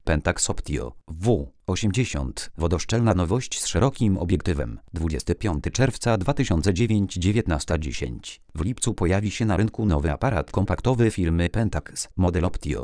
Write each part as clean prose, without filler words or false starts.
Pentax Optio W80. Wodoszczelna nowość z szerokim obiektywem. 25 czerwca 2009, 19:10. W lipcu pojawi się na rynku nowy aparat kompaktowy firmy Pentax, model Optio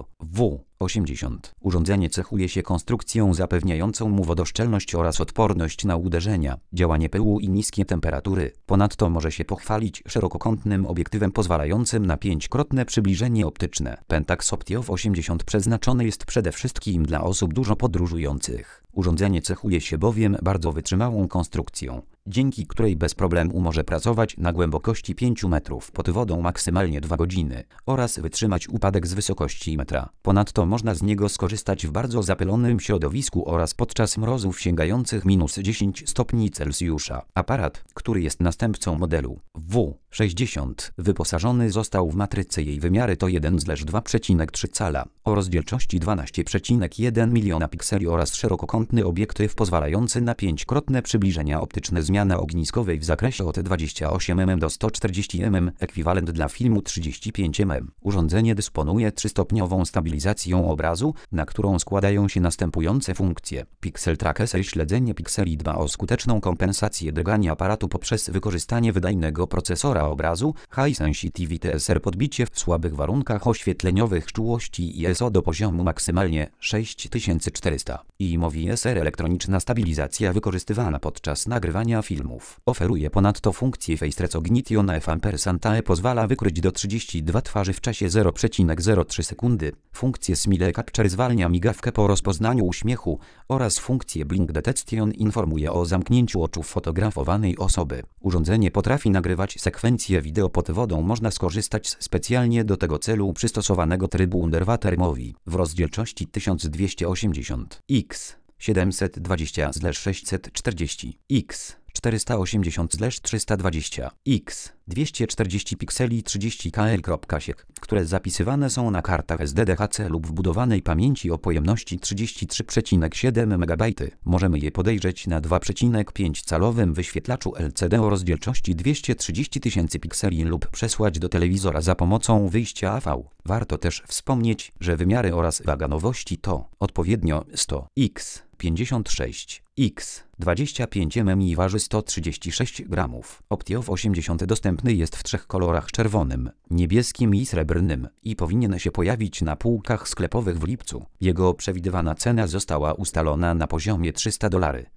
W80. Urządzenie cechuje się konstrukcją zapewniającą mu wodoszczelność oraz odporność na uderzenia, działanie pyłu i niskie temperatury. Ponadto może się pochwalić szerokokątnym obiektywem pozwalającym na 5-krotne przybliżenie optyczne. Pentax Optio W80 przeznaczony jest przede wszystkim dla osób dużo podróżujących. Urządzenie cechuje się bowiem bardzo wytrzymałą konstrukcją, dzięki której bez problemu może pracować na głębokości 5 metrów pod wodą maksymalnie 2 godziny oraz wytrzymać upadek z wysokości metra. Ponadto można z niego skorzystać w bardzo zapylonym środowisku oraz podczas mrozów sięgających -10 stopni Celsjusza. Aparat, który jest następcą modelu W60, wyposażony został w matrycę. Jej wymiary to 1/2,3 cala o rozdzielczości 12,1 miliona pikseli oraz szerokokątny obiektyw pozwalający na 5-krotne przybliżenia optyczne zmiany ogniskowej w zakresie od 28 mm do 140 mm, ekwiwalent dla filmu 35 mm. Urządzenie dysponuje 3-stopniową stabilizacją obrazu, na którą składają się następujące funkcje. Pixel Tracker śledzenie pikseli dba o skuteczną kompensację drgania aparatu poprzez wykorzystanie wydajnego procesora obrazu, High Sensitivity SR podbicie w słabych warunkach oświetleniowych czułości ISO do poziomu maksymalnie 6400. IMOV SR elektroniczna stabilizacja wykorzystywana podczas nagrywania filmów. Oferuje ponadto funkcję Face Recognition F&E pozwala wykryć do 32 twarzy w czasie 0,03 sekundy. Funkcję Smile Capture zwalnia migawkę po rozpoznaniu uśmiechu oraz funkcję Blink Detection informuje o zamknięciu oczu fotografowanej osoby. Urządzenie potrafi nagrywać sekwencje wideo pod wodą. Można skorzystać z specjalnie do tego celu przystosowanego trybu Underwater Movie w rozdzielczości 1280 x 720/640 x 480/320 x 240 pikseli 30 kL.siek, które zapisywane są na kartach SDDHC lub wbudowanej pamięci o pojemności 33,7 MB. Możemy je podejrzeć na 2,5-calowym wyświetlaczu LCD o rozdzielczości 230 000 pikseli lub przesłać do telewizora za pomocą wyjścia AV. Warto też wspomnieć, że wymiary oraz waga nowości to odpowiednio 100 x 56 x 25 mm i waży 136 gramów. Optio W80 dostępny jest w 3 kolorach: czerwonym, niebieskim i srebrnym i powinien się pojawić na półkach sklepowych w lipcu. Jego przewidywana cena została ustalona na poziomie $300.